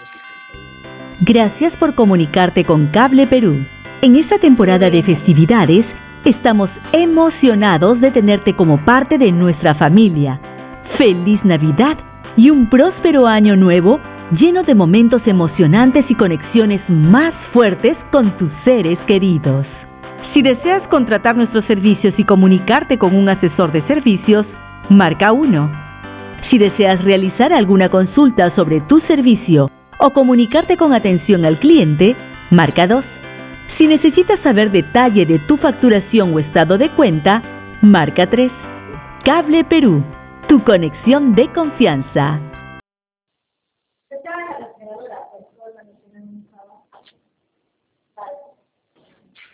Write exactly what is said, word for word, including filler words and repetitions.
Gracias por comunicarte con Cable Perú. En esta temporada de festividades, estamos emocionados de tenerte como parte de nuestra familia. ¡Feliz Navidad y un próspero año nuevo lleno de momentos emocionantes y conexiones más fuertes con tus seres queridos! Si deseas contratar nuestros servicios y comunicarte con un asesor de servicios, marca uno. Si deseas realizar alguna consulta sobre tu servicio o comunicarte con atención al cliente, marca dos. Si necesitas saber detalle de tu facturación o estado de cuenta, marca tres. Cable Perú, tu conexión de confianza.